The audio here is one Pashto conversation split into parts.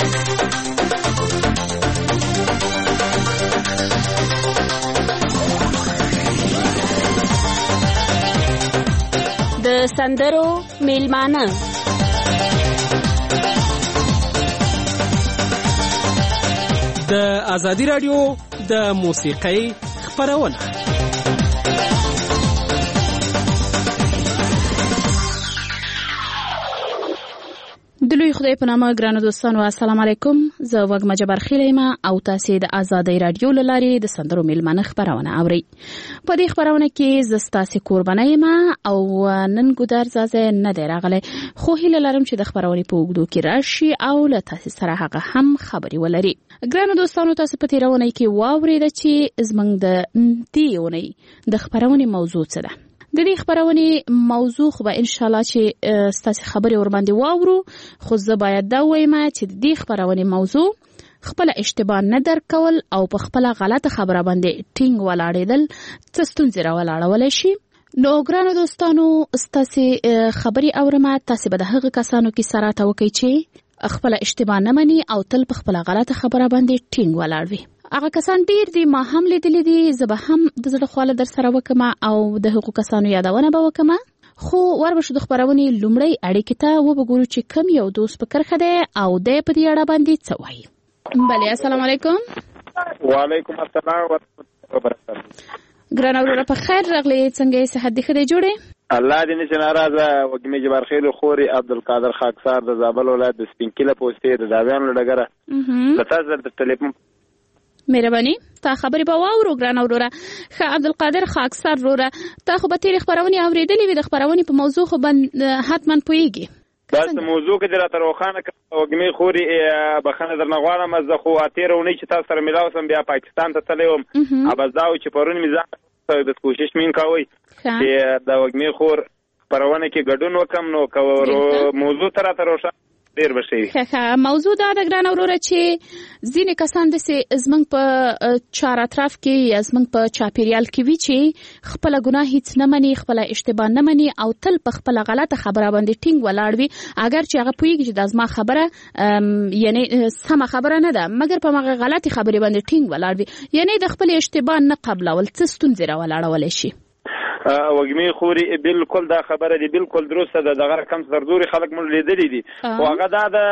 د سندرو میلمانه د ازادي رادیو د موسیقۍ خپرونه. د لوی خدای په نامه ګرانو دوستانو السلام علیکم. زه وګما جبر خلیمه او تاسو د ازادي رادیو لاري د سندرو میلمانه خبرونه اوري. په دې خبرونه کې ز تاسو قرباني ما او نن ګودر زازه نه دی راغله، خو هیله لرم چې د خبرونه په وګړو کې راشي او له تاسو سره هغه هم خبري ولري. ګرانو دوستانو تاسو په تیرونه کې واورید چې زمنګ د دیونی د خبرونه موضوع څه ده. د دې خبرونه موضوع خو به ان شاء الله چې ستاسو خبري ور باندې واورو، خو زه باید دا وایم چې د دې خبرونه موضوع خپل اشتباه نه درکول او په خپل غلطه خبره باندې ټینګ ولاړېدل څه ستونزې راولاړول شي. نو ګرانو دوستانو ستاسو خبري اورمه، تاسو به د هغه کسانو کې سره توکي چې خپل اشتباه نه مني او تل په خپل غلطه خبره باندې ټینګ ولاړ وي. هغه کسان ډیر دي، ما هم لیدلې دي، زه به هم د زړه خواله در سره وکم او د هغو کسانو یادونه به وکم. خو وربشو د خبرونې لومړی اړیکې ته وګورو چې کم یو دوست په کرخه دی او د په دې اړه باندې څه وایي. بله السلام علیکم. وعلیکم السلام ورحمۃ اللہ وبرکاتہ. ګران اوره په خیر راغلی، څنګه صحت دې ښه دی جوړې؟ الله دې نشه ناراضه. وګمې جبار خیل خوري عبدالقادر خاکسار د زابل ولایت د سپینکله پوسټې د داویانو لګره لته د ټلیفون مهرباني تا خبرې به واورو. ګران اوره ښه عبدالقادر خاکسار وروره، تا خو به تیرې خبرونې اورېدلې وي، د خبرونې په موضوع خو حتما پوهېږي. بس موضوع کې درته روښانه کړم وګمې خوري بخښنه درنه غواړم. زه خو تېره اونۍ چې تاسو سره ملاو سم بیا پاکستان ته تللی وم، بس دا و چې پرون مې ځان د کوشش مې کوئ چې د وګمې خور خپرونه کې ګډون وکړم، نو که موضوع ته راته روښانه ډیر بشي. ښه موضوع دا د ګران اوره چې ځینې کسان داسې زموږ په چار اطراف کې یا زموږ په چاپیریال کې وي چې خپله ګناه هیڅ نه مني، خپله اشتباه نه مني او تل په خپله غلطه خبره باندې ټینګ ولاړ وي، اگر چې هغه پوهېږي چې دا زما خبره یعنی سمه خبره نه ده، مګر په هغه غلطې خبرې باندې ټینګ ولاړ وي، یعنی د خپل اشتباه نه قبلول څه ستونزې راولاړولی شي. وګمې خوري بالکل دا خبره دی بالکل درسته ده. دغه کم سردوري خلک مونږ لیدلي دي، خو هغه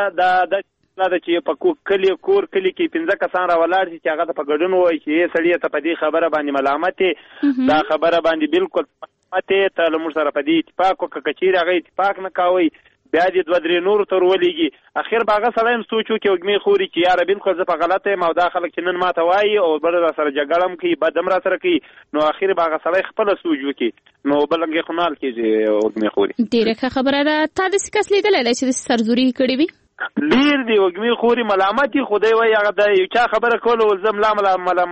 دا چې په کلی کور کلی کې 15 کسان راولاړ شي چې هغه په ګډون وایي چې سړی ته په دې خبره باندې ملامت دا خبره باندې بالکل ملامت ته له موږ سره په دې اتفاق وکړه. که چیرې هغه اتفاق نه کوي بیا دې 2-3 نور تر ولېږي، اخر به هغه سړی هم سوچ وکړي وګمې خوري چې یاره بالکل زه په غلطه یم او دا خلک چې نن ماته وایي او بل را سره جګړه هم کوي، بد هم را سره کوي، نو اخر به هغه سړی خپله سوچ وکړي، نو بلنګې خو نه حل کېږي وګمې خوري. ډېره ښه خبره ده. تا داسې کس لیدلی دی چې داسې سرزوري کړې وي؟ ډیر دی وګمې خوري ملامت یې خدای وایي هغه د یو چا خبره کول ول زم لا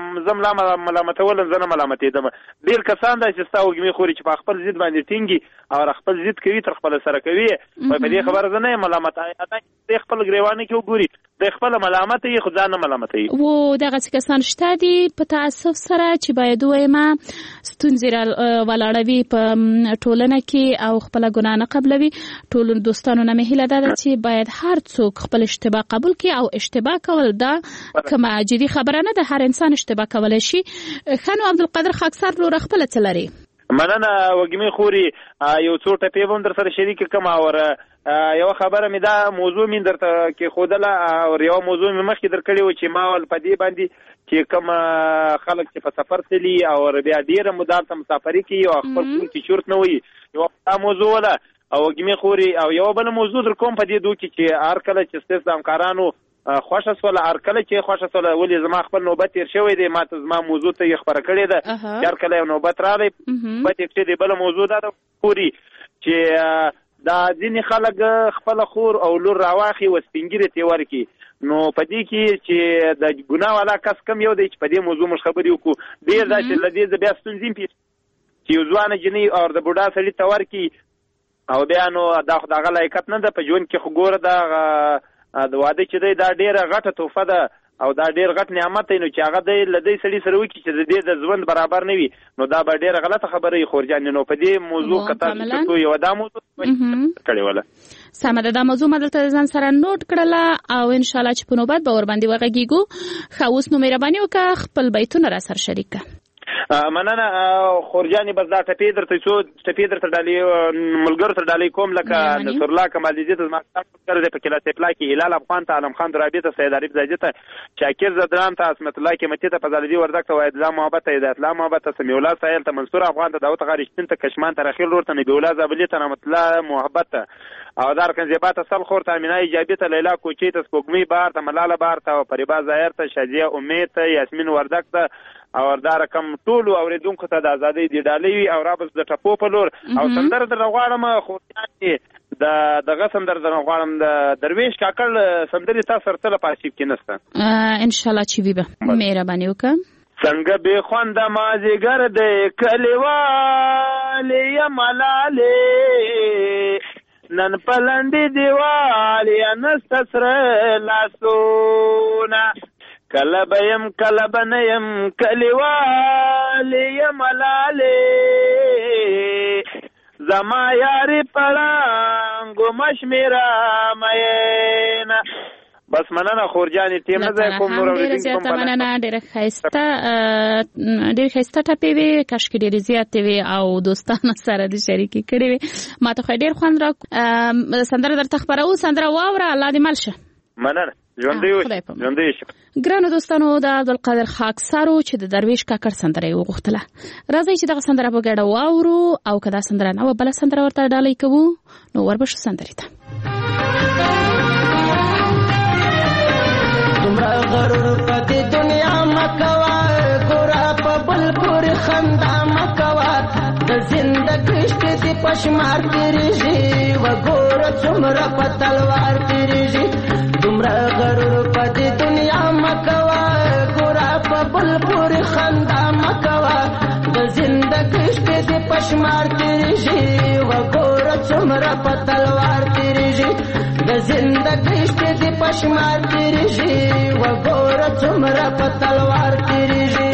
ملامتول زه نه ملامتېدم. ډیر کسان دا چې ستا وګمې خوري چې په خپل ضد باندې ټینګي او خپل ضد کوي تر خپل سره کوي، په دې خبره زه نه یم ملامت، د خپل ګریوانه کې وګوري د خپل ملامت یې خو ځان نه ملامتوي. و دغه کسان شته دي په تاسف سره چې باید وایم ستونزې ولاړوي په ټولنه کې او خپل ګناه نه قبلوي. ټول دوستانو نه مې هیله ده چې باید هر څوک خپل اشتباه قبول کړي او اشتباه کول دا کومه جدي خبره نه ده، هر انسان اشتباه کولی شي. خانو عبدالقادر خاکسار وروره خپله څه لري؟ مننه وګمې خوري، یو څو ټپې به هم در سره شریک کړم او یو خبره مې دا موضوع مې درته کېښودله او یو موضوع مې مخکې در کړې و چې ما ول په دې باندې چې کوم خلک چې په سفر تلي او بیا ډېره موده هلته مسافري کوي او خپل کور کې چورت نه وي، یوه دا موضوع وله او وګمې خوري. او یو بله موضوع در کوم په دې دو کې چې هر کله چې ستاسو د همکارانو خوښه سوله، هر کله چې خوښه سوله، ولې زما خپل نوبت تېر شوی دی، ما ته زما موضوع ته یې خبره کړې ده چې هر کله یو نوبت راغی نوبت یې کړی دی. بله موضوع دا ده خوري چې دا ځینې خلک خپله خور او لور راواخي و سپین ږیرې ته یې ورکړي، نو په دې کې چې د ګناه والا کس کم یو دی چې په دې موضوع موږ خبرې وکړو. ډېر دا چې له دې بیا ستونزې پیښ چې یو ځوانه جنۍ او د بوډا سړي ته ورکړي او بیا نو دا خو د هغه لایقت نه ده په ژوند کې، خو ګوره د واده چې دی دا ډېره غټه تحفه ده او دا ډېر غټ نعمت دی، نو چې هغه دی له دې سړي سره وکړي چې د دې د ژوند برابر نه وي، نو دا به ډېره غلطه خبره وي خورجانې. نو په دې موضوع که تاسو یوه دا موضوع کړې وله سمه ده، دا موضوع ما دلته ځان سره نوٹ کړله او ان شاء الله چې په نوبت به ورباندې وغږیږو. ښه اوس نو مهرباني وکړه خپل بیتونه را سره شریک کړه. مننه خورجانې، بس دا ټپې درته څو ټپې درته ډالۍ ملګرو ته ډالۍ کوم، لکه نصرالله کمالدین ته زما ملګری دی په کلا سپلا کې، هلال افغان ته، عالم خان درابي ته، سید عارف زاجي ته، شاکر زدران ته، عصمت الله قیمتي ته، فضل الدین وردګ ته، وحید الله محبت ته، هدایت الله محبت ته، سمیع الله سایل ته، منصور افغان ته، داود غارشتین ته، کشمان ته، رخیل لور ته، نبی الله زابلی ته، رحمت الله محبت ته، او دار کنزیبا ته، سل خور ته، امینه ایجابي ته، لیلا کوچي ته، سپوږمۍ بار ته، ملاله بار ته، فریبا ظاهر ته، شادیه امید ته، یاسمین وردګ ته، او دا رقم ټولو اوریدونکو ته د ازادۍ دی ډالۍ وي او رابس د ټپو په لور. او سندره در غواړم خو دغه سندره در غواړم د درویش کاکړ سندرې تاسو سره تل په ارشیف کې نشته، ان شاء الله چې وي به مهرباني وکړه. څنګه به خوند مازیګر دی کلیوالې ملالې نن پلندې دیوالې نسته سره لاسونه کله بیم کله بنیم کلیوالی ملالی زما یاری پړانګو مشمیرا مینا. بس مننه خورجانې ټیم نه ځای کوم نور ډېره زیاته مننه. ډېره ښایسته ټپې وې، کاشکې ډېرې زیاتې وې او دوستانو سره د شریکې کړې وې. ما ته خو ډېر خوند را سندره درته خپروو، سندره واوره، الله دې مل شه. مننه. ژوندی شم. ګرانو دوستانو، د عبدالقادر خاکسارو چې د درویش کاکړ سندره یې وغوښتله. راځئ چې دغه سندره په ګډه واورو او که دا سندره نه وه بله سندره ورته ډالۍ کوو نو وربشو سندرې ته. دومره غرور په دې دنیا مه کوه، ګوره په بل پورې خندا مه کوه، د زندګۍ شپې دې په شمار تېرېږي، وګوره څومره په تلوار تېرېږي. دومره غرور په دې دنیا مه کوه، ګوره په بل پورې خندا مه کوه، د زندګۍ شپې دې په شمار تېرېږي، وګوره څومره په تلوار تېرېږي، د زندګۍ شپې دې په شمار تېرېږي، وګوره څومره په تلوار تېرېږي.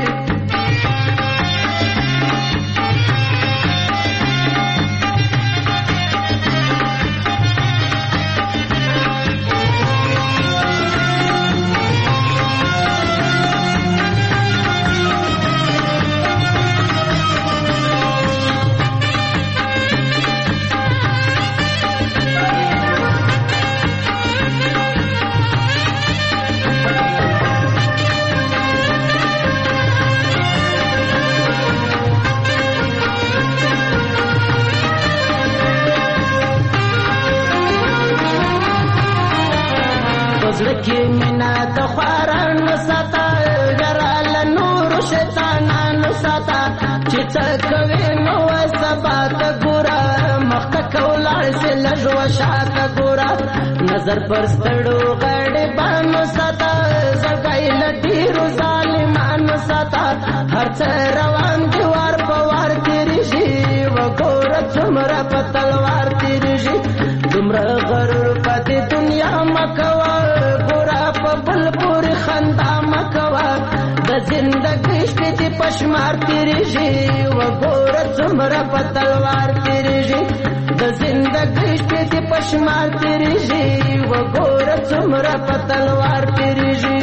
زړکې مینا د خوارانو ساته، ګراله نورو شیطانانو ساته، چې څه کوې نو سبا ته ګوره، مخته که ولاړ سې لږ وشاته ګوره، نظر پر ستړو غریبانو ساته، زړګی له ډېرو ظالمانو ساته، هر څه روان دي وار په وار تېرېږي، وګوره څومره په تلوار تېرېږي. دومره غرور په دې دنیا مه کوه، بل پورې خندا مه کوه، د زندګۍ شپې دې په شمار تېرېږي، وګوره څومره په تلوار تېرېږي، د زندګۍ شپې دې په شمار تېرېږي، وګوره څومره په تلوار تېرېږي.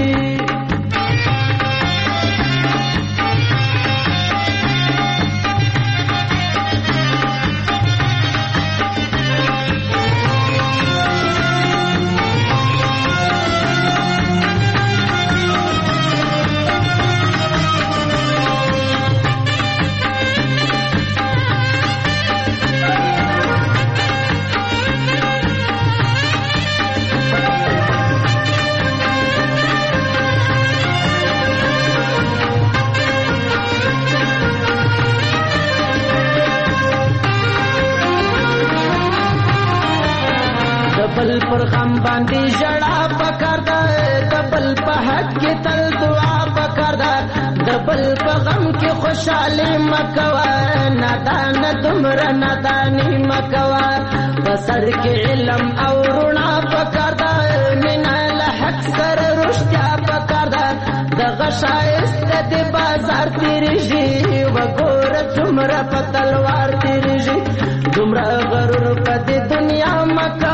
بل پر غم باندې ژړا پکار ده، د بل په حق کې تل دعا پکار ده، د بل په غم کې خوشحالي مه کوه، نادان دومره ناداني مه کوه، په سر کې علم او رڼا پکار ده، مینه له حق سره رښتیا پکار ده، دغه ښایسته د بازار تېرېږي، وګوره څومره په تلوار تېرېږي. دومره غرور په دې دنیا مه کوه،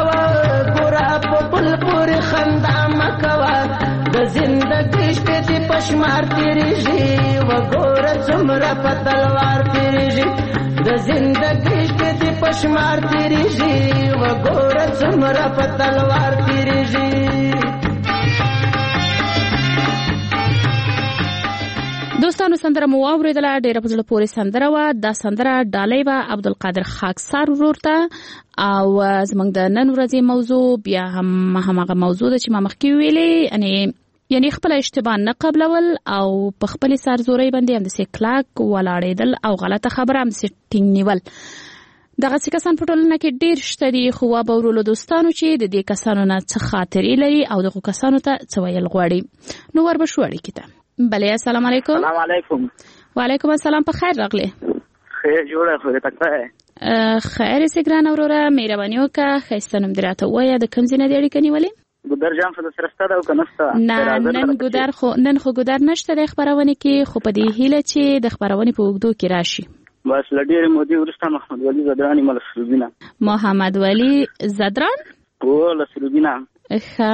خندا مکوا د زندګۍ شپې دې پشمار تیریږي وګوره څومره په تلوار تیریږي د زندګۍ شپې دې پشمار تیریږي وګوره څومره په تلوار تیریږي. دوستانو سندره مو واورېدله، ډېره په زړه پورې سندره وه. دا سندره ډالۍ وه عبدالقادر خاکسار ورور ته. او زموږ د نن ورځې موضوع بیا هماغه موضوع ده چې ما مخکې ویلې، یعنی خپل اشتباه نه قبلول او په خپل سرزورۍ باندې همداسې کلک ولاړېدل او غلطه خبره همداسې ټینګ نیول. دغسې کسان په ټولنه کې ډېر شته دي، خو واورولو دوستانو چې د دې کسانو نه څه خاطرې لري او دغو کسانو ته څه ویل غواړي. نو وربشو اړیکې ته. بله السلام علیکم. السلام علیکم. وعلیکم السلام. په خیر راغلی. خیر جوړه خو دې تکته خیر سي ګران وروره، مهرباني وکړه ښایسته نوم دې راته ووایه، د کوم ځای نه دې اړیکه نیولې؟ ګودر جام څه سره شته ده او که نشته؟ نه نن خو ګودر نشته د خپرونې کې، خو په دې هیله چې د خپرونې په اوږدو کې راشي. بس له ډېرې مودې وروسته محمد ولي زدران یم له سروبینه. محمد ولي زدران؟ هو له سروبینه. ښه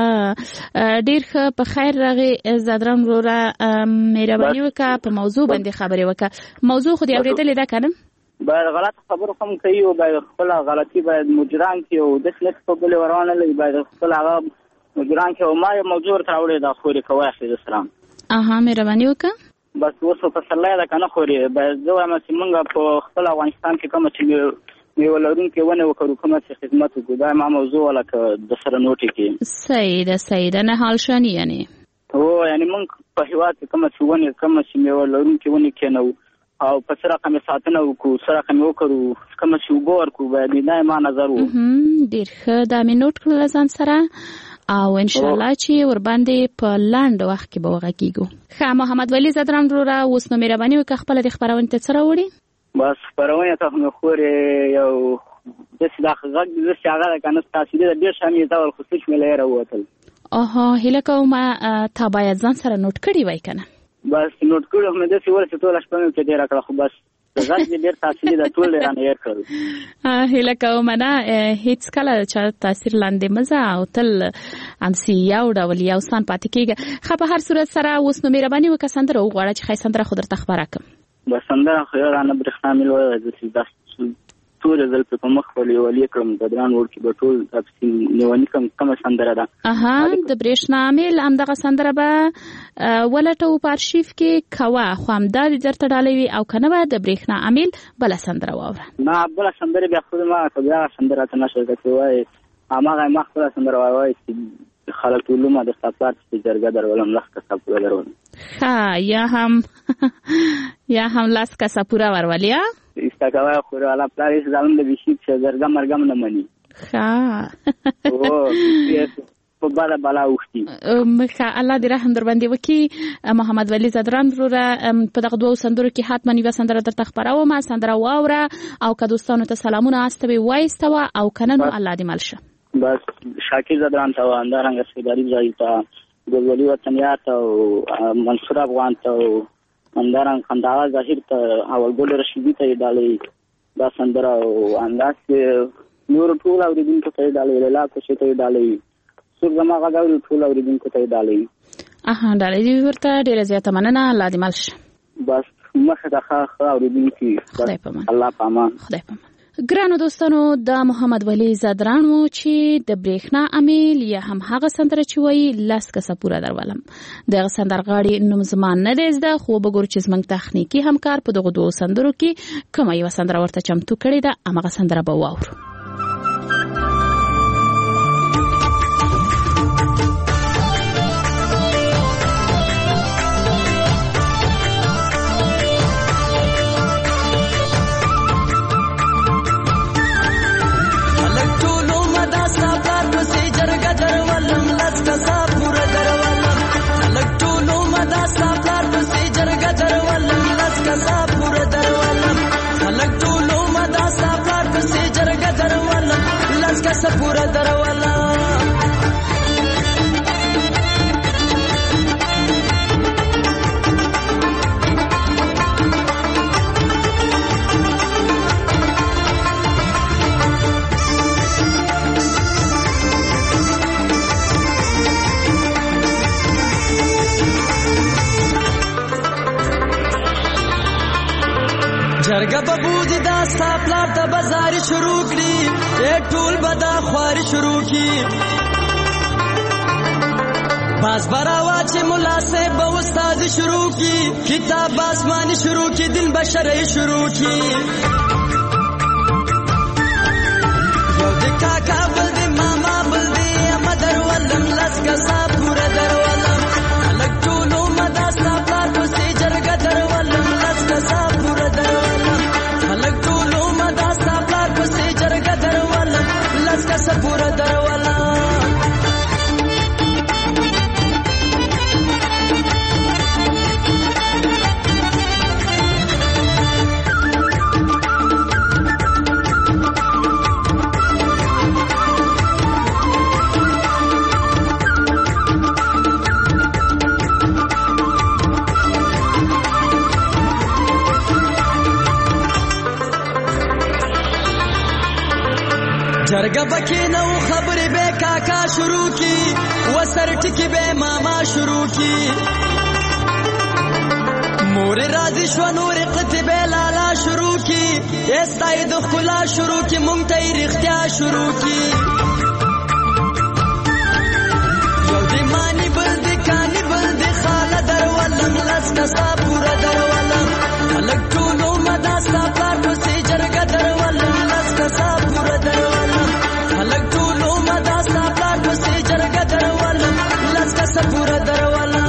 ډېر ښه، په خیر راغې زدران وروره. مهرباني وکړه په موضوع باندې خبرې وکړه. موضوع خو دې اورېدلې ده که نه؟ باید غلط خبرو هم کوي او باید خپله غلطي باید مجران کړي او داسې نه په بلې ورونه لري، باید خپل هغه مجران کړي. او ما یو موضوع ورته راوړې ده خورې کوی حفظ السلام. مهرباني وکړه. بس اوس په پسرلی ده که نه خورې، باید زه وایم چې موږ په خپل افغانستان کې کومه چې میوه لرونکې ونې وکړو، کومه چې خدمت وکړو، دا ما موضوع لکه د سره نوټې کې. صحیح ده نه حال شانی یعنې هو یعنې موږ په هېواد کې کومه چې ونې کومه چې میوه لرونکې ونې کېنو او په څه رقم یې ساتنه وکړو، څه رقم یې وکړو، کومه چې اوبه ورکړو، باید دا ما نظر و. ډېر ښه، دا مې نوټ کړله ځان سره او انشاءالله چې ورباندې په لنډ وخت کې به وغږېږو. ښه محمد ولي زدران وروره، اوس نو مهرباني وکړه خپله د خپرونې ته څه راوړي؟ بس خپرونې ته خو مې خورې یو داسې دا غږ داسې هغه ده که نه تاثیري ده، ډېر ښه مې ډول خو سوچ مې له یې راووتل. هیله کوم تا باید ځان سره نوټ کړي وای که نه؟ بس نوټ کړي خو مې داسې ول چې ټوله شپه مې پرې ډېره کړه، خو بس غږ دې ډېر تاثیري ده، ټول یې رانه هېر کړل. هیله کوم نه هېڅ کله چا تاثیر لاندې مه ځه او تل همسې یو ډول یو سان پاتې کېږه. ښه په هر صورت سره اوس نو مهرباني وکړه سندره وغواړه چې ښایي سندره خو درته خپره کړم. بس سندره خو یو رانه برېښنا مې لویه دا ټوله ځل په مخ ولې کړم بدران وړ کې به ټول نیوني کومه سندره ده. د برېښنا میل همدغه سندره به ولټو په ارشیف کې کوه، خو همدا دې درته ډالۍ وي او که نه به د برېښنا امیل بله سندره واوره. نه بله سندرې بیا خو ما که بیا سندره ته نشر که چې وایي هماغه ما خپله سندره وایي چې خلک علومه د سفر چې جرګه درولم لس کسه پوره درولم. ښه یا هم لس کسه پوره ورولیا ایستا کوای خورو والا پلار ایس ځان د بشید چې جرګه مرګم نه مني. ښه او په بالا اوختي. ښه الله دې رحم در باندې وکړي. محمد ولي زدران وروره په دغه دوو سندرو کې حتما یوه سندره درته خپرومه، سندره واوره او که دوستانو ته سلامونه استوي وایستوه او که نه نو الله دې مل شه. بس شاکر زدران ته او همدارنګه سیداري ځای ته ګلولي وطنیار ته او منصور افغان ته او همدارنګه خنداوا ظاهر ته او ګل رشیدي ته یې ډالۍ دا سندره او همداسې نورو ټول اورېدونکو ته یې ډالۍ، لیلا کوشې ته یې ډالۍ، څوک زما غږ اوري ټول اورېدونکو ته یې ډالۍ. ډالۍ دې ورته ډېره زیاته مننه، الله دې مل شه. بس مخې ته ښه اورېدونکي، خدای په امان. الله په امان. خدای په امان. ګرانو دوستانو دا محمد ولي زدران و چې د برېښنا امیل یا هم هغه سندره چې وایي لس کسه پوره درولم. دغه سندرغاړي نوم زما نه دی زده، خو وګورو چې زموږ تخنیکي همکار په دغو دوو سندرو کې کومه یوه سندره ورته چمتو کړې ده، همغه سندره به واورو. پورا دروالا جرګه به بودی دا ستا پلار ته بازاري شروع کړي ټول به دا خواري شروع کړي باز براوا چې ملا صاحب به استاد شروع کړي کتاب آسماني شروع کړي دین بشري شروع کړي یو د کاکا بل د ماما بل د مدر ولم لس کسا پورا درولم خلک ټولو مدا ستا پلار پسې جرګه درولم لس کسا پورا درولم خلک ټولو مدا ستا پلار پسې جرګه درولم لس کسا پورا درولم جرګه پکې نو خبرې به کاکا شروع کی وسر ټکی به ماما شروع کی مور راضي شو نور قطبه لالا شروع کی استای د خلا شروع کی مونږ ته رښتیا شروع کی یو دی مانی بل دی کانی بل دی خاله درولم لس کسا پورا درولم خلک ټولو مدا ستا پلار پسې جرګه درولم لس کسا پورا درولم خلک ټولو مدا ستا پلار پسې جرګه درولم لس کسا پورا درولم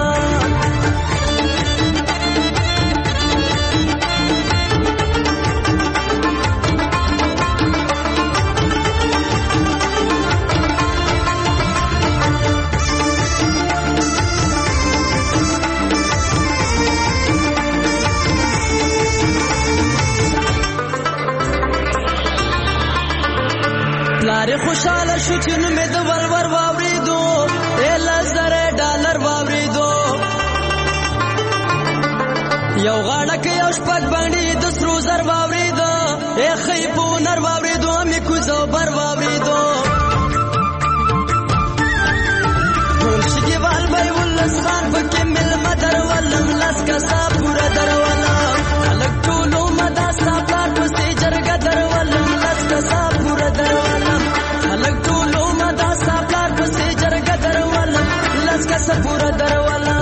پلار خوشاله شو چې نو مې د ورور واورېدو $1,000 واورېدو یو غاړه کې یو شپږ باندې د سرو زر واورېدو خی په نر واورېدو مې کوزو بر واورېدو ټول شګیوال به ولس خان پکې ملمه درولم لس کسا پوره درولم خلک ټولو مدا ستا پلار پسې جرګه درولم لس کسا پوره درولم خلک ټولو مدا ستا پلار پسې جرګه درولم لس کسا پوره درولم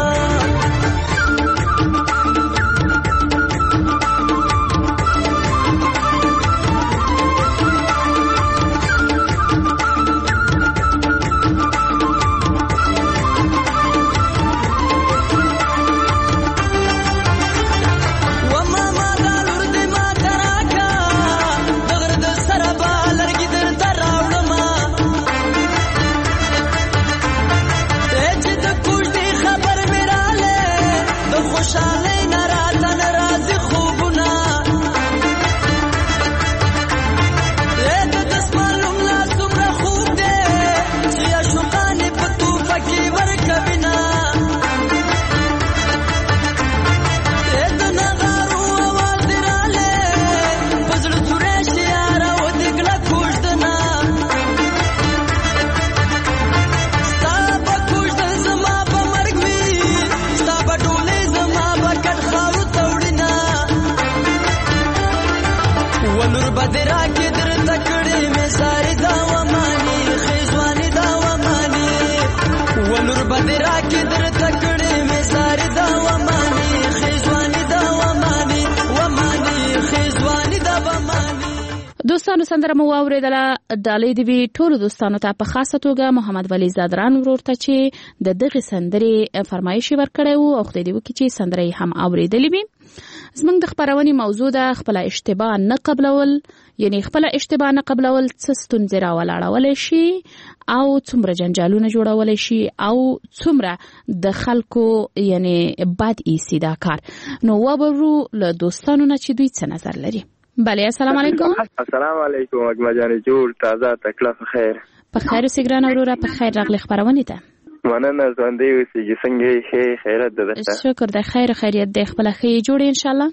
دوستانو سندره مو واورېدله ډالۍ دې وي ټولو دوستانو ته په خاصه توګه محمد ولی زادران ورور ته چې د دغې سندرې فرمایش یې ورکړی و او خدای دې وکړي چې سندره یې هم اورېدلې وي زموږ د خپرونې موضوع ده خپله اشتباه نه قبلول یعنی خپله اشتباه نه قبلول څه ستونزې راولاړولی شي او څومره جنجالونه جوړولی شي او څومره د خلکو یعنی بد ایسي دا کار نو وبرو له دوستانو نه چې دوی څه نظر لري بله السلام علیکم السلام علیکم اګما جانې جوړ تازه تکلیف خیر په خیر اوسې ګرانه وروره په خیر راغلی خپرونې ته مننه ژوندی اوسېږي څنګه یې ښې خیرت ده درته شکر د خیر خیریت دی خپله ښې جوړې انشاءالله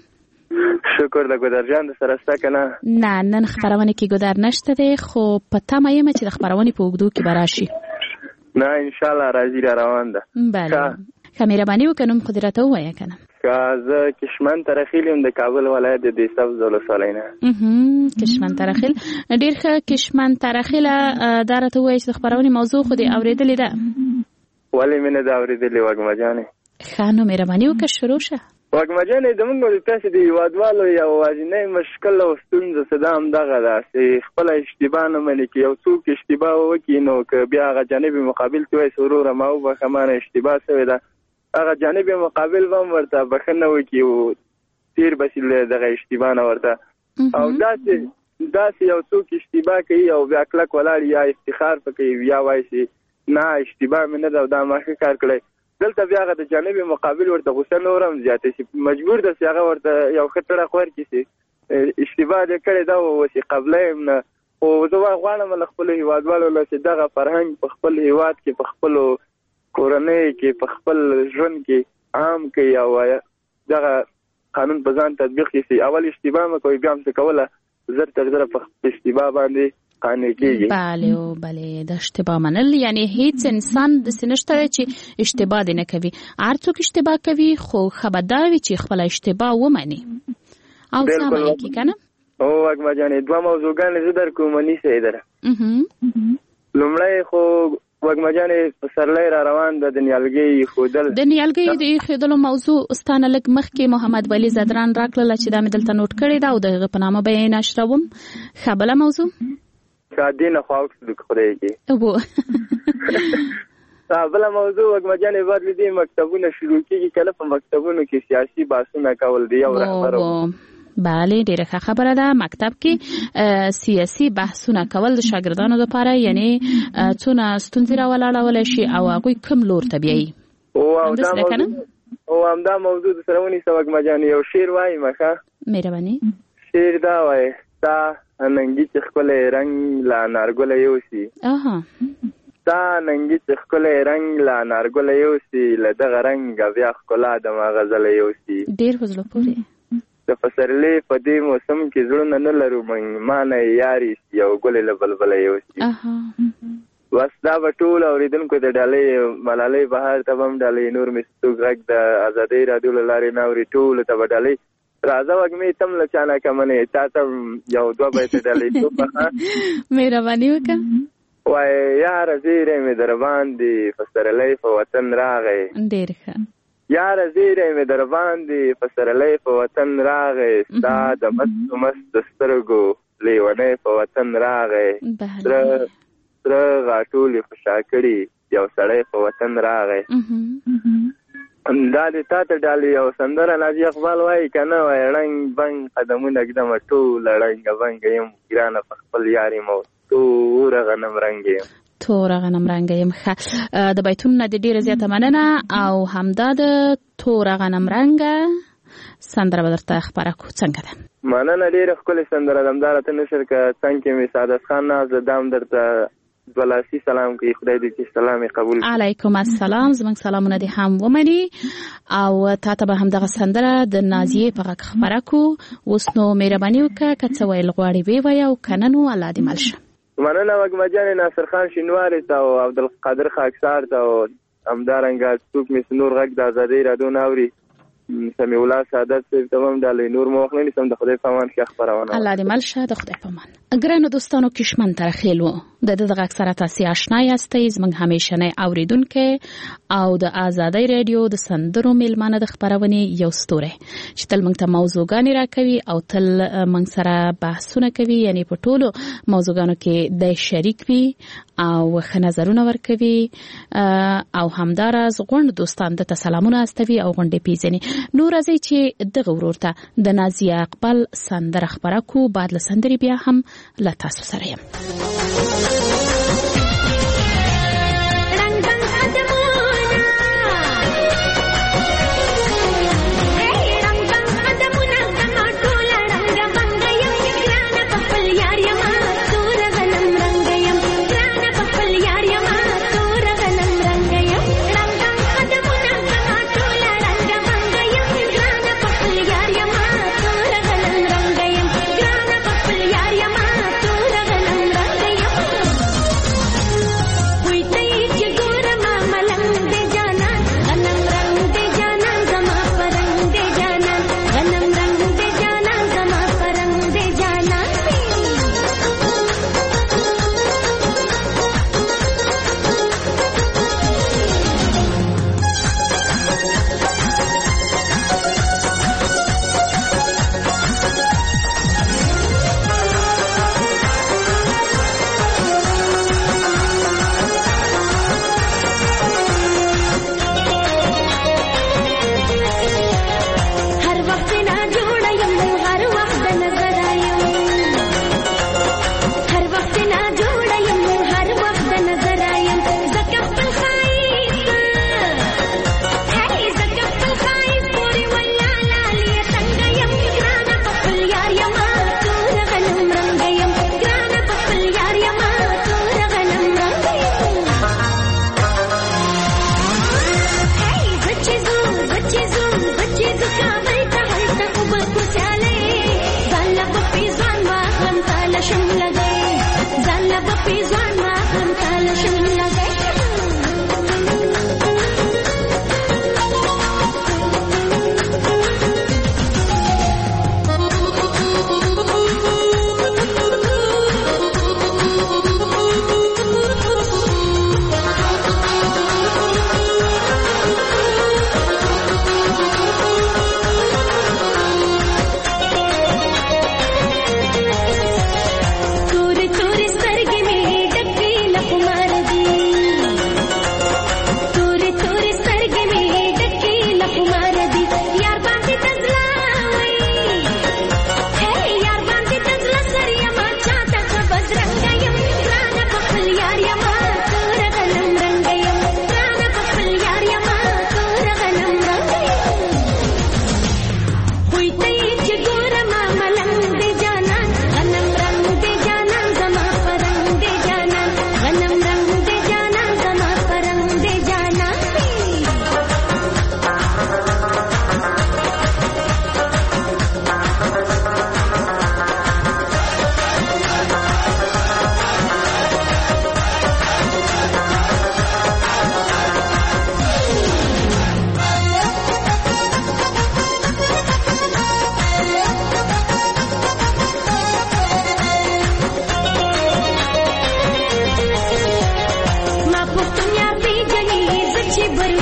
شکر د ګودر جان د سره سته که نه نه نن خپرونې کې ګودر نشته دی خو په تمه یم چې د خپرونې په اوږدو کې به راشي نه انشاءالله راځي را روان ده بله ښه مهرباني وکړه نوم خو دې راته ووایه که نه زه کشمن ترخیل یم د کابل ولایت د دیسبز ولسوالۍ نه. کشمن ترخیل ډېر ښه. کشمن ترخیله دا راته ووایه چې د خپرونې موضوع خو دې اورېدلې ده؟ ولې مې نه ده اورېدلې وږمه جانې. ښه نو مهرباني وکړه شروع شه. وږمه جانې زموږ د تاسې د هېوادوالو یو یوازینی مشکل او ستونزه څه ده همدغه ده چې خپله اشتباه نه مني. که یو څوک اشتباه وکړي نو که بیا هغه جانب مقابل ته وایي وروره ما وبخښه ما نه اشتباه شوې ده، هغه جانب مقابل به هم ورته بښنه وکړي او تېر بسي له دغه اشتباه نه ورته. او داسې یو څوک اشتباه کوي او بیا کلک ولاړ یا افتخار په کوي یا وایي چې نه اشتباه مې نه ده او دا ما ښه کار کړی، دلته بیا هغه د جانب مقابل ورته غوسه نور هم زیاته شي، مجبور ده چې هغه ورته یو ښه ټړق ورکړي چې اشتباه دې کړې ده او چې قبله یم نه. خو زه غواړم له خپلو هېوادوالو نه چې دغه فرهنګ په خپل هېواد کې په خپلو کورنۍ کې په خپل ژوند کې عام کړي او دغه قانون په ځان تطبیق کړي. اول اشتباه مه کوئ بیا هم څه کوله زر تر زره په اشتباه باندې قانع کېږي. بله د اشتباه منل یعنی هیڅ انسان داسې نشته چې اشتباه دې نه کوي. هر څوک اشتباه کوي خو ښه به دا وي چې خپله اشتباه ومني او څه عمل کړي که نه. وږمه جانې دوه موضوعګانې زه در کوم نیسئ دره. لومړی خو وږمه جانې پسرلی را روان ده د نیالګۍ ایښودل. د نیالګۍ د ایښودلو موضوع ستانه لږ مخکې محمد ولی زدران راکړله چې دا مې دلته نوټ کړې ده او د هغه په نامه به یې نشروم. ښه بله موضوع دې نه خوا وکړو که خدای کړي. بله موضوع وږمه جانې بعد له دې مکتبونه شروع کېږي کله په مکتبونو کې سیاسي بحثونه کول د یو رهبر. بله ډیره ښه خبره ده. مکتب کې سیاسي بحثونه کول د شاګردانو لپاره یعنی څونه ستونزې راولاړولی شي او هغوی کوم لور ته بیایي. او همدا موضوع د سره ونیسه وږمه جانې. یو شعر وایم ښه مهرباني. شعر دا وایي ستا ننګي چې ښکلی رنګ له انارګله یوسي، ستا ننګي چې ښکلی رنګ له انارګله یوسي، له دغه رنګه بیا ښکلا د مغزله یوسي. ډېر په زړه پورې. د پسرلي په دې موسم کې زړونه نه لرو مانه یاري شي او ګلې له بلبله یوسي. بس دا به ټول اورېدونکو د ډالۍ ملالۍ بهر ته به هم ډالۍ نور مې څوک غږ د ازادۍ راډیو له لارې نه اوري ټولو ته به ډالۍ. راځه وږمې تم له چا نه کمنې تا ته یو دوه بیته ډالۍ مهرباني وکړه. وایي یاره زیری مې در باندې پسرلی په وطن راغی. ډېر ښه. یاره زیری مې در باندې پسرلی په وطن راغی، ستا د مستو مست سترګو لیونی په وطن راغی، سره غاټولې خوشا کړي یو سړی په وطن راغی. دا دې تا ته ډالۍ یو سندره ناجي اقبال وایي که نه وایي ړنګ بنګ قدمونه ږدمه ټوله ړنګه بنګه یم ګرانه په خپل یار یم او توره غنم رنګه یم. توره غنم رنګه یم. ښه د بیتونو نه دې ډېره زیاته مننه او همدا د توره غنم رنګه سندره به درته خپره کړو. څنګه ده؟ مننه ډېره ښکلې سندره ده. همداره ته نشر که څنګ کې مې سعادت خان ناز ده دام درته ولاسي سلام کوي. خدای دې چې سلام یې قبول کړي. علیکم السلام. زموږ سلامونه دې هم ومني او تا ته به همدغه سندره د نازیې په غږ خپره کړو. اوس نو مهرباني وکړه که څه ویل غواړې ویې وایه او که نه نو الله دې مل شه. مننه وږمه جانې ناصر خان شینواري ته او عبدالقادر خاکسار ته او همدارنګه څوک مې نور غږ د ازادۍ راډیو نه اوري سمیع الله سعادت صاحب ته هم ډالۍ نور مو وخت نه نیسم. د خدای په امان ښه خپرونه. الله دې مل شه. د خدای په امان. ګرانو دوستانو کشمن ترخیل و د دغه اکثره تاسو آشنا یاستئ. زموږ همیشنی اوریدونکو او د ازادۍ رادیو د سندرو میلمانه د خبرونې یو ستوره چې تل موږ ته موضوعګانې راکوي او تل موږ سره بحثونه کوي یعنی په ټولو موضوعګانو کې د شریک وي او ښه نظرونه ورکوي او همداراز غونډ دوستان د سلامونه استوي او غونډې پیژني. نو راځي چې دغه ورور ته د نازیه اقبال سندره خبره کو. بعد له سندرې بیا هم له تاسو سره یم.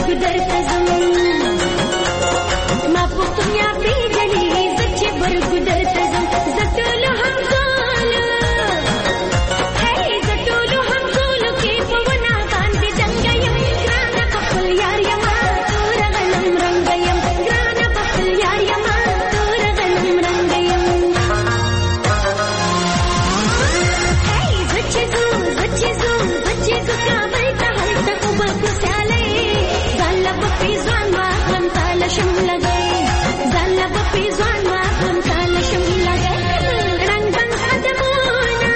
برګدر تزم ما پختیا پیجلی زچ برګدر تزم زټول هم زول هي زټول هم زول کې پونا باندې دنګیم ګران خپل یار یما تور غنم رنگیم ګران خپل یار یما تور غنم رنگیم هي زچ زو کابل ته هلته وبو سالي ځاله په ځوان ما هم تال شم لګي ځاله په ځوان ما هم تال شم لګي رنگ بنگ قدمونه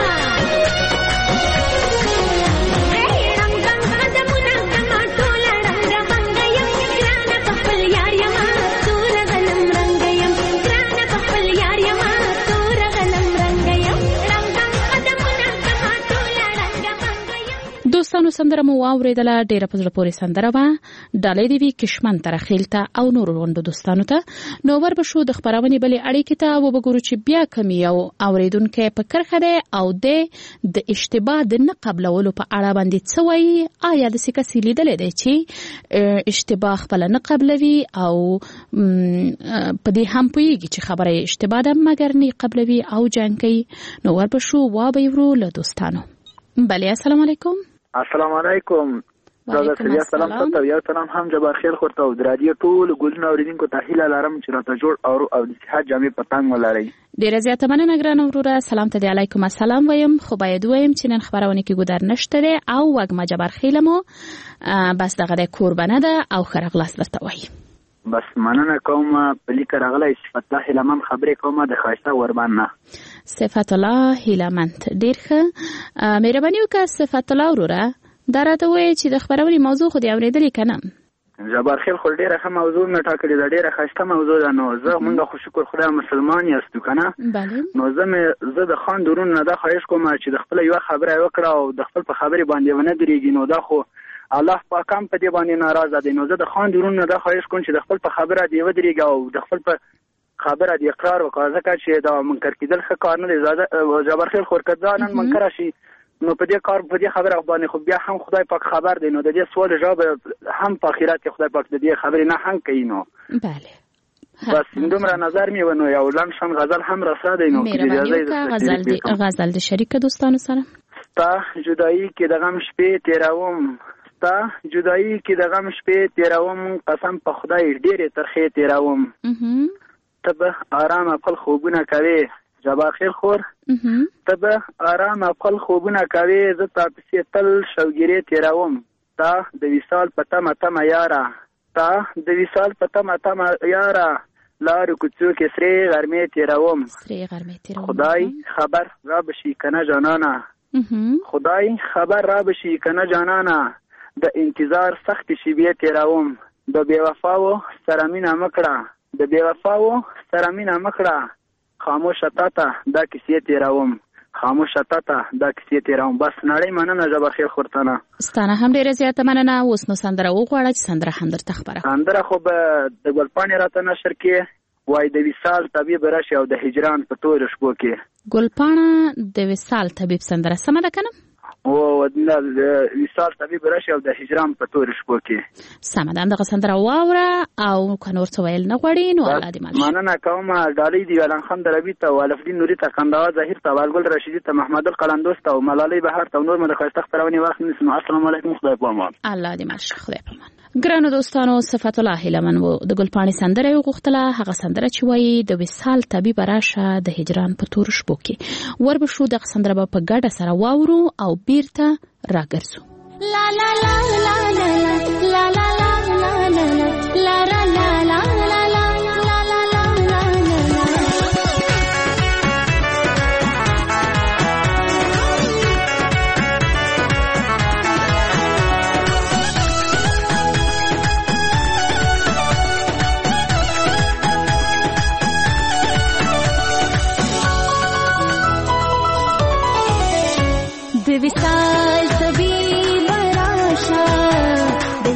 هي رنگ بنگ قدمونه کما ټول رنگ بنگ یم ګران خپل یار یما تور غنم رنگ یم ګران خپل یار یما تور غنم رنگ یم رنگ بنگ قدمونه کما ټول رنگ بنگ یم. دوستانو سندره مو واوریدله، ډیره په زړه پورې سندره وه. ډالۍ دې وي کشمن ترخیل ته او نورو روندو دوستانو ته. نو ور به شو د خپرونې بلې اړیکې ته وبګورو چې بیا کوم یو اوریدونکی په کرښه دی او د اشتباه د نه قبلولو په اړه باندې څه وایي. آیا داسې کس لیدلی دی چې اشتباه خپله نه قبلوي او په دې هم پوهېږي چې خبره یې اشتباه ده مګر نه قبلوي او جنګ کوي؟ نو ور به شو وابه ورو له دوستانو. بله السلام علیکم. السلام علیکم. زه سلام تاسو یو سلام هم جبار خیر خورته او د رادیو ټول ګلونه اوریدونکو ته هیله لرم چې راته جوړ او د صحت جامې پتنګ ولرئ. ډیره زیاته مننه ګرانه وروره. سلام ته دی علیکم السلام وایم. خو باید وایم چې نن خبرونه کې ګودر نشته دی او وګما جبار خیلمو بس دغه د کوربنه ده او خرغلاس درته وایي. بس مننه کوم په لیک راغلی صفت الله هیلمن خبرې کوم د خاصه وربانه. صفت الله هیلمن ډیر ښه مهرباني وکړه صفت الله وروره. دا راته وایي چې د خبرونې موضوع خو دې اورېدلې که نه؟ جبار خیل خو ډېره ښه موضوع مې ټاکلې ده، ډېره ښایسته موضوع ده. نو زه موږ خو شکر خدای مسلمان یاستو که نه؟ نو زه د خان درون نه دا خواهش کوم چې د خپله یوه خبره یې وکړه او د خپل په خبرې باندې ونه درېږي. نو دا خو الله پاک هم په دې باندې ناراضه دی. نو زه د خان درون نه دا خواهش کوم چې د خپل په خبره دې ودرېږي او د خپل په خبره دې اقرار وکړه، ځکه چې دا منکر کېدل ښه کار نه دی. جبار خیل خو که دا نن منکره شي نو په دې کار په دې خبره باندې خو بیا هم خدای پاک خبر دی. نو د دې سوال جواب هم په آخرت کې خدای پاک د دې خبرې نه هم کوي. نو بله بس دومره نظر مې ونو یو لنډ شان غزل هم راسره دی. نو غزل د شریک دوستانو سره. ستا جدایي کې د غم شپې تیروم، ستا جدایي کې د غم شپې تیروم، قسم په خدای ډېرې ترخې تیروم. ته به آرامه خپل خوبونه کوې جبار خیل خور، ته به آرامه خپل خوبونه کوې، زه تا پسې تل شوګیرې تیروم. تا د وصال په تمه تمه یاره، تا د وصال په تمه تمه یاره، لارو کوڅو کې سرې غرمې تیروم. خدای خبر را بشي کنه جانانه، خدای خبر را بشي کنه جانانه، د انتظار سخت شیبې تیروم. د بې وفاو سره مینه مکړه، د بې وفاو سره مینه مکړه، خاموشه تاته دا کیسې تیروم، خاموشه تاته دا کیسې تیروم. بس نړۍ مننه جبار خیل خورتانه. ستانه هم ډیره زیاته مننه. اوس نو سندره وغواړه چې سندره هم درته خبره. سندره خو به د ګلپاڼې راته نشر کې وای د وصال طبیب راشي او د هجران په تور شپو کې. ګلپاڼه د وصال طبیب سندره سمه ده کنه؟ او د وصال طبیب راشي او د هجران په تور شپو کې. سمه ده. دغه سندره واوره او که نور څه ویل نه غواړي نو الله دې مل شي. مننه کوم. ډالۍ دی علان خان دربی ته، والفدین نوري ته، قندهار ظاهر ته، والګل رشیدي ته، محمد القلندوس ته او ملالۍ بهار ته نور مده خسته خبرونه واخلئ. السلام علیکم. خدای په امان. الله دې مل شي. خدای په امان. ګرانو دوستانو صفت الله هیلمن وو د ګلپاڼې سندره یې وغوښتله، هغه سندره چې وایي د وصال طبیب راشه د هجران په تور شپو کې. ور به شو دغه سندره به په ګډه سره واورو او بیرته راګرځو. لا لا لا لا لا لا لا لا لا لا لا لا لا د وصال طبیب راشه د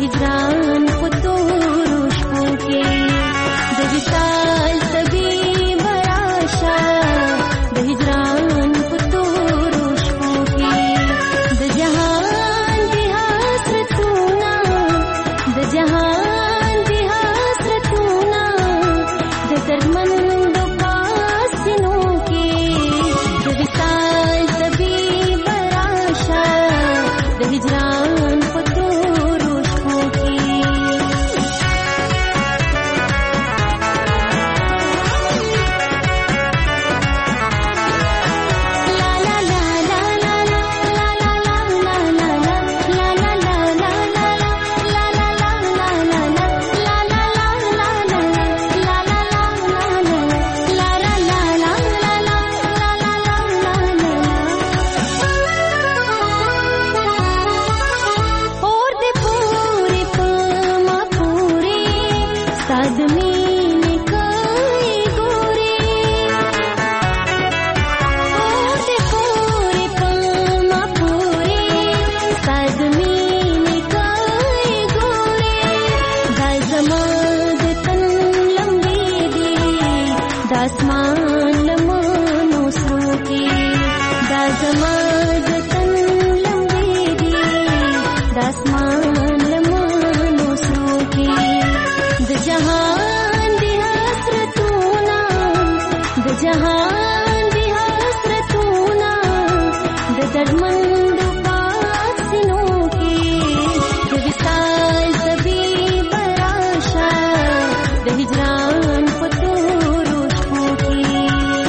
جهان دی حسرتونه د دردمندو پاسینو کې د وصال طبیب راشه د هجران په تورو شپو کې.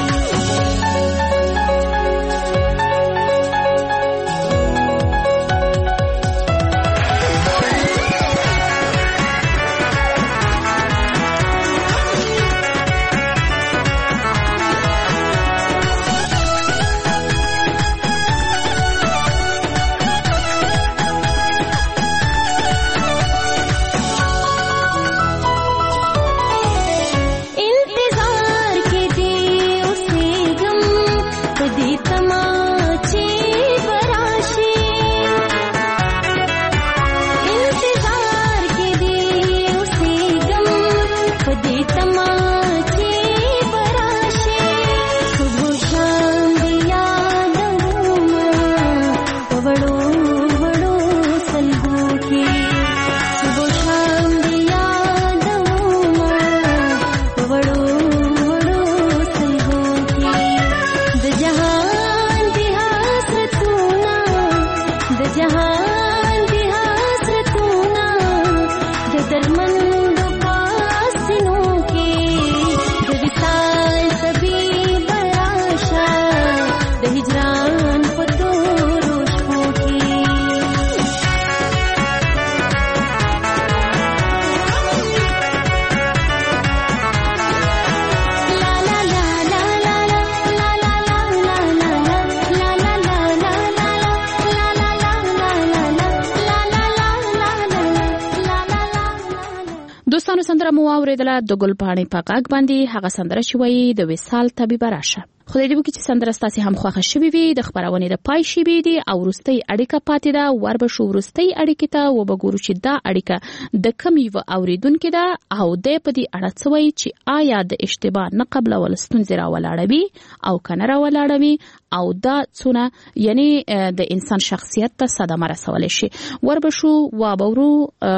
دوستانو سندره مو اوریدله د ګلپاڼې په غږ باندې هغه سندره چې وایي د وصال طبیب راشه. خدای دې وکړي چې سندره ستاسې هم خوښه شوې وي. د خپرونې د پای شیبې دي او وروستۍ اړیکه پاتې ده. وربشو وروستۍ اړیکې ته وبګورو چې دا اړیکه د کوم یو اوریدونکو ده او د په دې اړه څه وایي چې آیا د اشتباه نه قبلول ستونزې راولاړوي او کنه راولاړوي او دا څونه یعنی د انسان شخصیت ته صدمه رسولی شي. وربشو وبورو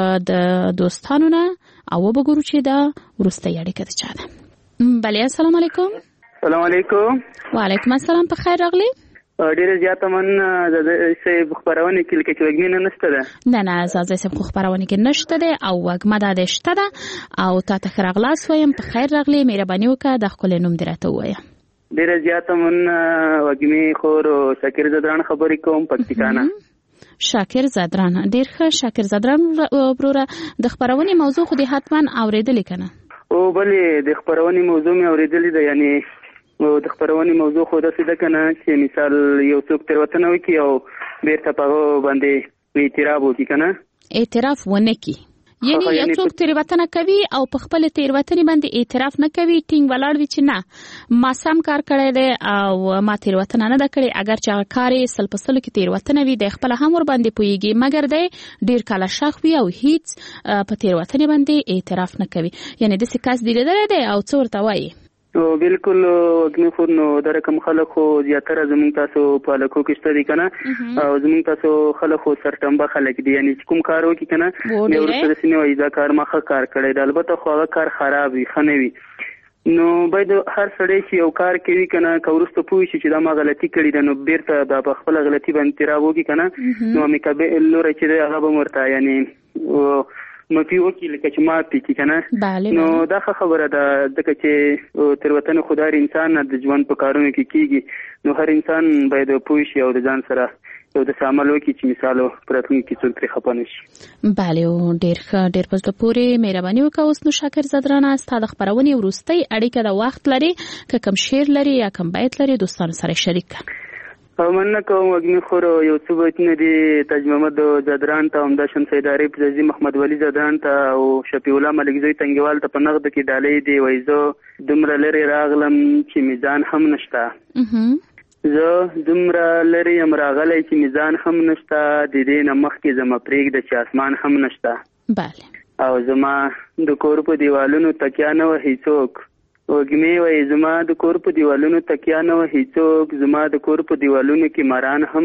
د دوستانو نه او وبګورو چې دا وروستۍ اړیکه د چا ده. بله السلام علیکم. السلام علیکم. وعلیکم السلام. په خیر راغلی. ډیره زیاته مننه. زه صاحب خبرونه کې لکه چې وګمینه نشته ده. نه زه صاحب خبرونه کې نشته ده او وګمه ده شته ده او تا ته راغلاس وایم. په خیر راغلی. مهرباني وکړه د خپل نوم دراته وایا. ډیره زیاته مننه. وګمی خور شاکر زدران خبرې کوم پکتیکانا. شاکر زدران ډیر ښه. شاکر زدران وروره د خبرونې موضوع خو دې حتما اوریدلې کنه؟ او بلې د خبرونې موضوع مې اوریدلې ده. یعنی د خبرونې موضوع خو داسې ده کنه چې مثال یو څوک تېروتنه وکړي او بیرته په هغه باندې اعتراف وکړي کنه. اعتراف ونه کړي یعنی یو څوک تېروتنه کوي او په خپل تېروتنې باندې اعتراف نه کوي، ټینګ ولاړ وي چې نه ما سم کار کړی دی او ما تېروتنه نه ده کړې، اگر چې هغه کار یې سل په سلو کې تېروتنه وي دی خپله هم ورباندې پوهېږي، مګر دی ډېر کاله شخ وي او هیڅ په تېروتنې باندې اعتراف نه کوي. یعنی داسې کس دی لیدلی دی او څه ورته وایي؟ بالکل وګنی خو نو د رقم خلک خو زیاتره زموږ تاسو په علاقو کې شته دي کنه او زموږ تاسو خلک خو سرټمبه خلک دي، یعنی کوم کار وکړي کنه نو ورته سینه وایي دا کار ما ښه کار کړی دی، البته خو هغه کار خراب وي ښه نه وي. نو باید هر سړی چې یو کار کوي کنه که وروسته پوه شي چې دا ما غلطي کړې ده نو بیرته دا په خپله غلطي باندې اعتراف وکړي کنه نو مقابل لوری چې دی هغه به هم ورته یعنی مفی وکړي لکه چې معافي کړي کنه. نو دا ښه خبره ده ځکه چې تېروتنې خو د هر انسان د ژوند په کارونو کې کېږي، نو هر انسان باید پوه شي او د ځان سره یو داسې عمل وکړي چې مثال په راتلونکي کې څوک ترې خفه نه شي. بله ډېر ښه، ډېر په زړه پورې مهرباني وکړه. اوس نو شاکر زدرانه ستا د خپرونې وروستۍ اړیکه د وخت لري که کم شعر لري یا کم بیت لري دوستانو سره شریک کړه. مننه کوم وګمې خور یو څه بیتونه دي تاج محمد زدران ته، همداشان سید عارف زازي محمد ولی زدران ته او شفیع الله ملک زوی تنګیوال ته په نغد کې ډالۍ دی. وایي زه دومره لرې راغلم چې میزان هم نشته، زه دومره لرې یم راغلی چې میزان هم نشته، د دې نه مخکې زما پرېږده چې اسمان هم نشته او زما د کور په دیوالونو تکیا نه وه هیڅوک. وګمې وایي زما د کور په دیوالونو تکیا نه وه هیڅوک، زما د کور په دیوالونو کې ماران هم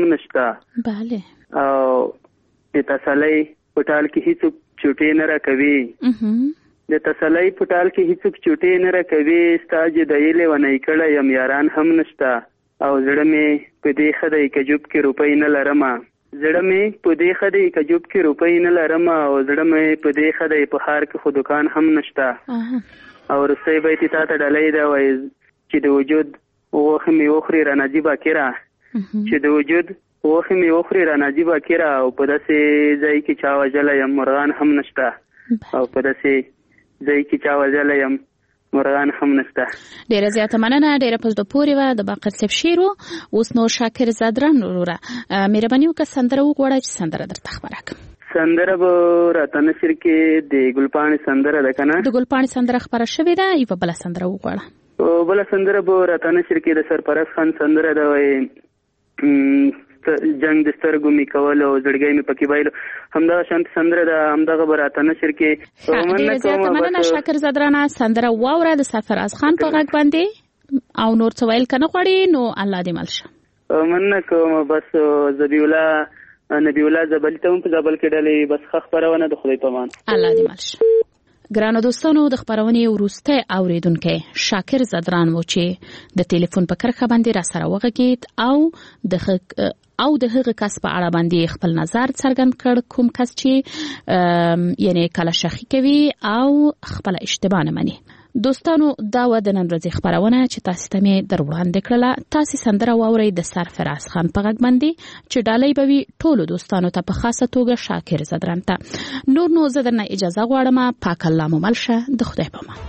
نشته او د تسلۍ په ټال کې هیڅوک چوټې نه راکوي. د تسلی په ټال کې هیڅوک چوټې نه راکوي، ستا جدایي لیونی کړی یم یاران هم نشته، او زړه مې په دې ښه دی که جوب کې روپۍ نه لرمه، زړه مې په دې ښه دی که جوب کې روپۍ نه لرمه، او زړه مې په دې ښه دی په ښار کې خو دوکان هم نشته. او وروستی بیت یې تا ته ډالۍ ده، وایي چې د وجود غوښې مې وخوري رانه جیبه کیره، چې د وجود غوښې مې وخوري رانه جیبه کیره، او په داسې ځای کې چا وژلی یم مرغان هم نشته، او په داسې ځای کې چا وژلی یم مرغان هم نشته. ډیره زیاته مننه، ډیره په زړه پورې وه د باقر صاحب شعر و. اوس نو شاکر زدران وروره مهرباني وکړه سندره وغواړه چې سندره درته خبره کړم. سندره به راته نشر کې د ګلپاڼې سندره ده که نه؟ د ګلپاڼې سندره خپره شوې ده، یوه بله سندره وغواړه. بله سندره به راته نشر کې د سرپرست خان سندره ده، وایي جنگ د سترګو می کول او زړګی می پکې بایلو، همدغه شانت سندره ده، همدغه به راته نشر کې. ډیره زیاته مننه شاکر زدرانه، سندره واوره د سرفراز خان په غږ باندې، او نور څه ویل که نه غواړې نو الله دې مل شه. مننه کوم، بس نبی الله زبلي ته هم په زابل کې ډلې، بس ښه خپرونه د خدای په امان. الله دې مل شه. ګرانو دوستانو، د خپرونې وروستی اوریدونکی شاکر زدران و چې د ټلیفون په کرښه باندې را سره وغږېد او د هغه کس په اړه باندې خپل نظر څرګند کړ، کوم کس چې یعنی کله شخي کوي او خپل اشتباه نه مني. دوستانو، دا و د نن ورځې خپرونه چې تاسو ته مې در وړاندې کړله. تاسو سندره واورئ د سرفراز خان په غږ باندې چې ډالۍ به وي ټولو دوستانو ته، په خاصه توګه شاکر زدران ته. نور نو زه درنه اجازه غواړم، پاک الله مو مل شه، د خدای په امان.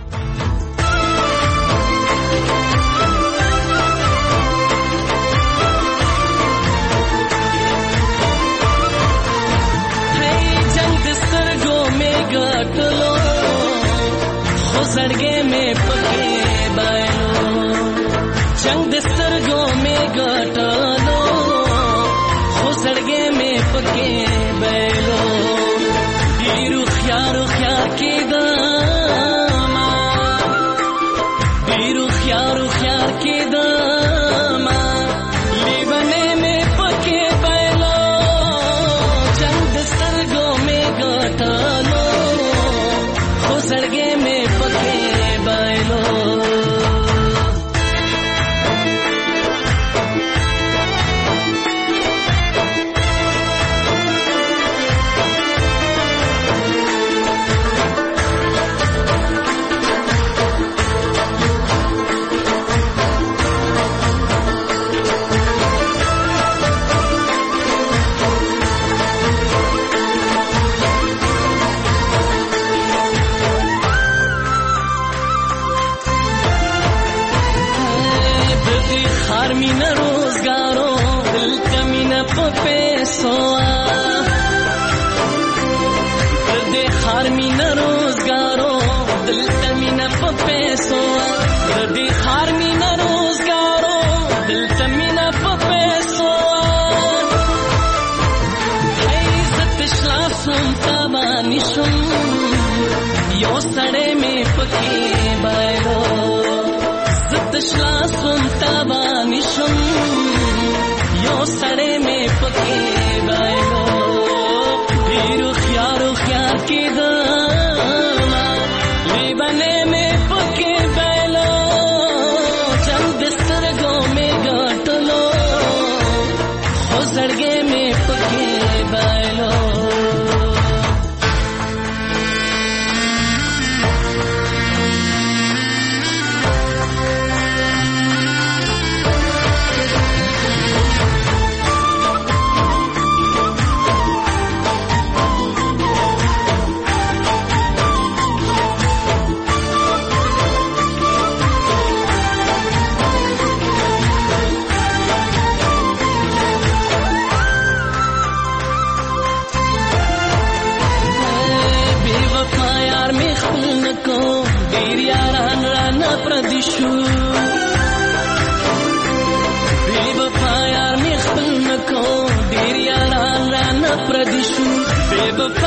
زړګې مې پکې بایلو، جنگ د سترګو مې ګټلو، خو زړګې مې پکې بایلو، ډېرو خیارو خیار کېدما، ډېرو خیارو خیار کېدما، لیونې مې پکې بایلو، جنگ د سترګو مې ګټلو، خو زړګې مې مینا روزګارو دلته مینا په پیسو، دې خار مینا روزګارو دلته مینا په پیسو، دې خار مینا روزګارو دلته مینا په پیسو، عزت شلاسم تابانی شم، یو سړی مې پکې بایلو، شلاسم تابانی شم، یو سړی مې پکې بایلو، ډېرو خیارو خیار کېدما، لیونې مې پکې بایلو، جنګ د سترګو مې ګټلو، خو زړګې مې پکې بایلو. پردیشو بی وفا یار می خپل نکو ډیر یاران را نه پردیشو بی وفا